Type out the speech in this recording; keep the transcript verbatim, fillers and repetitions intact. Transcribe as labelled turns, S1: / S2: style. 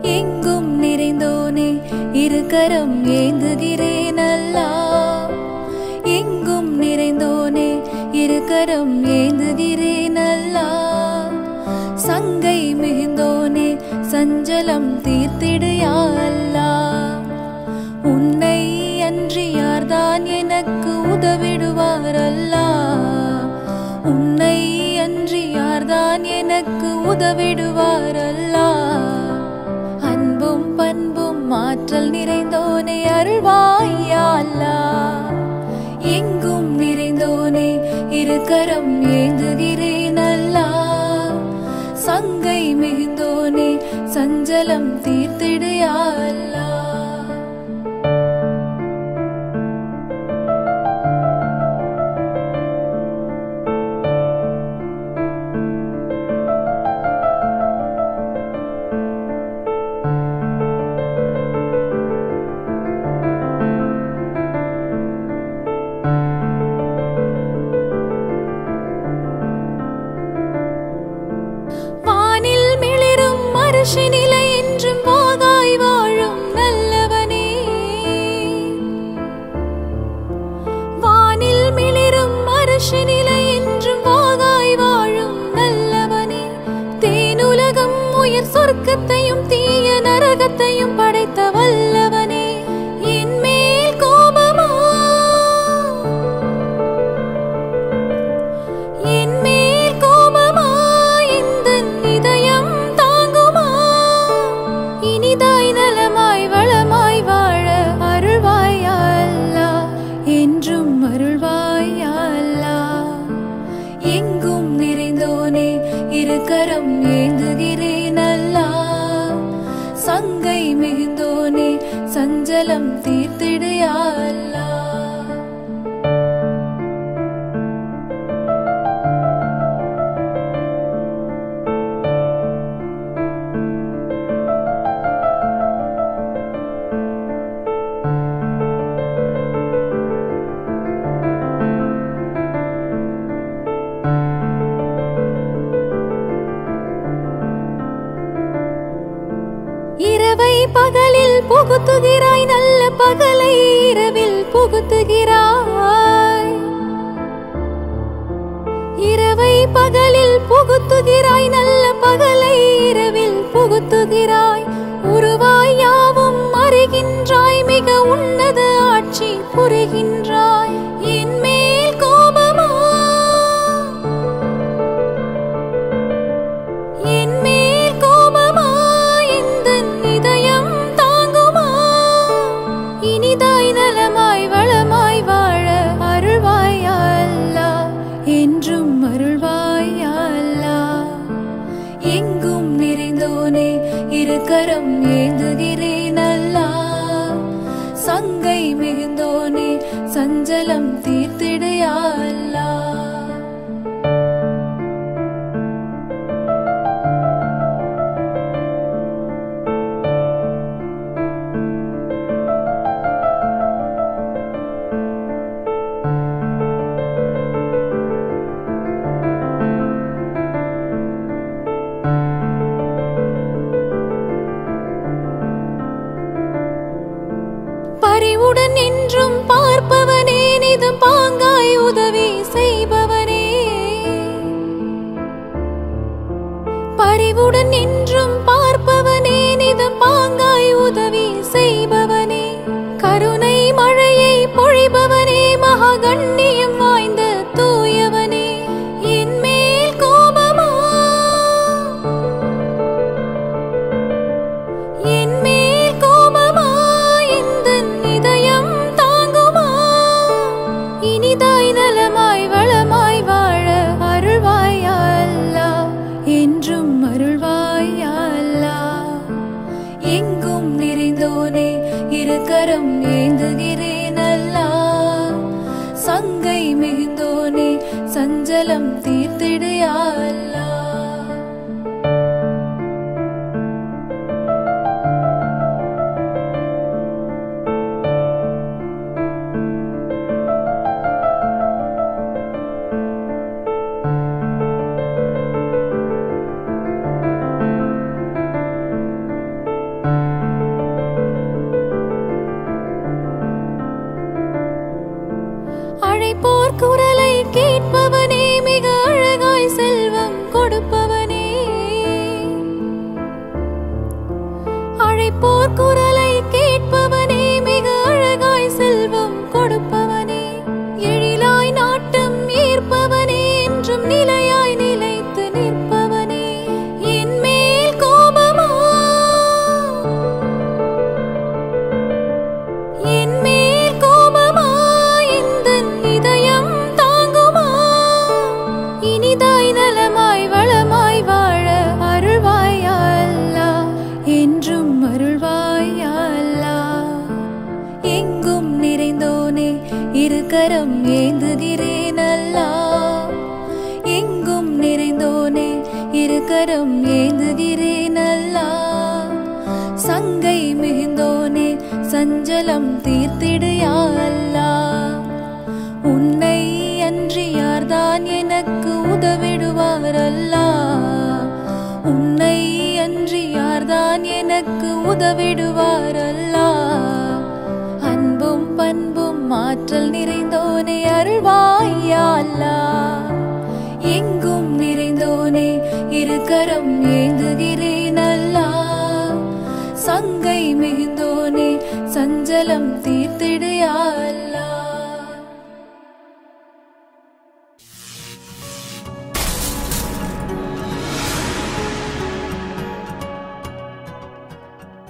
S1: எங்கும் நிறைந்தோனே இருக்கரம் ஏந்துகிறேன் அல்லாஹ். எங்கும் நிறைந்தோனே இருக்கரம் ஏந்துகிறேன் அல்லாஹ். சங்கை மிகுந்தோனே சஞ்சலம் தீர்த்திடு யா அல்லாஹ். உன்னை அன்றி யார்தான் எனக்கு உதவிடுவார் அல்லாஹ். உன்னை அன்றி யார்தான் எனக்கு உதவிடுவார் அல்லாஹ். அன்பும் பண்பும் ஆற்றல் நிறைந்தோனே அருள்வாய் யா அல்லாஹ். எங்கும் நிறைந்தோனே இருக்கரம் ஏந்துகிறேன் அல்லாஹ். சங்கை மிகுந்தோனே சஞ்சலம் தீர்த்திடு யா அல்லாஹ். நிலை என்றும் வாகாய் வாழும் நல்லவனே. வானில் மிளிரும் அரசு நிலை என்றும் வாகாய் வாழும் நல்லவனே. தேனுலகம் உயர் சொர்க்கத்தையும் தீய நரகத்தையும் படைத்த வல்லவனே. என் மேல் கோபமா என் மேல் கோபமா இந்த இதயம் இனிதாய் நலமாய் வளமாய் வாழ அருள்வாய் யா அல்லாஹ். என்றும் அருள்வாய் யா அல்லாஹ். எங்கும் நிறைந்தோனே இருக்கரம் ஏந்துகிறேன் அல்லாஹ். சங்கை மிகுந்தோனே சஞ்சலம் தீர்த்திடு யா அல்லாஹ். இரவை பகலில் புகுத்துகிறாய் நல்ல பகலை இரவில் புகுத்துகிறாய். இரவை பகலில் புகுத்துகிறாய் நல்ல பகலை இரவில் புகுத்துகிறாய். உருவாய் யாவும் அறிகின்றாய் மிக உன்னத ஆட்சி புரிகின்றாய். என் மேல் கோபமா என் மேல் கோபமா இதயம் தாங்குமா. இனிதாய் நலமாய் வளமாய் வாழ அருள்வாய் யா அல்லாஹ். என்றும் அருள்வாய் யா அல்லாஹ். எங்கும் நிறைந்தோனே இருக்கரம் ஏந்துகிறேன் அல்லாஹ். சங்கை மிகுந்தோனே சஞ்சலம் தீர்த்திடு யா அல்லாஹ். பரிவுடன் என்றும் பார்ப்பவனே நிதம் பாங்காய் உதவி செய்பவனே. பரிவுடன் என்றும் பார்ப்பவனே நிதம் பாங்காய் உதவி செய்பவனே. கருணை மழையை பொழிபவனே மகா கண்ணியம் வாய்ந்த தூயவனே. என் மேல் கோபமா என் மேல் கோபமா இந்த இதயம் தாங்குமா. இனிதாய் நலமாய் வளமாய் வாழ அருள்வாய் யா அல்லாஹ். என்றும் அருள்வாய் யா அல்லாஹ். எங்கும் நிறைந்த கரம் ஏந்துகிறேன் அல்லா. சங்கை மிகுந்தோனே சஞ்சலம் தீர்த்திடு யா அல்லாஹ். உன்னை அன்றி யார்தான் எனக்கு உதவிடுவார் அல்லாஹ். உன்னை அன்றி யார்தான் எனக்கு உதவிடுவார் அல்லாஹ். அன்பும் பண்பும் ஆற்றல் நிறைந்தோனே அருள்வாய் யா அல்லாஹ். எங்கும் நிறைந்தோனே இரு கரம் ஏந்துகிறேன் அல்லாஹ். சங்கை மிகுந்தோனே சஞ்சலம் தீர்த்திடு யா அல்லாஹ்.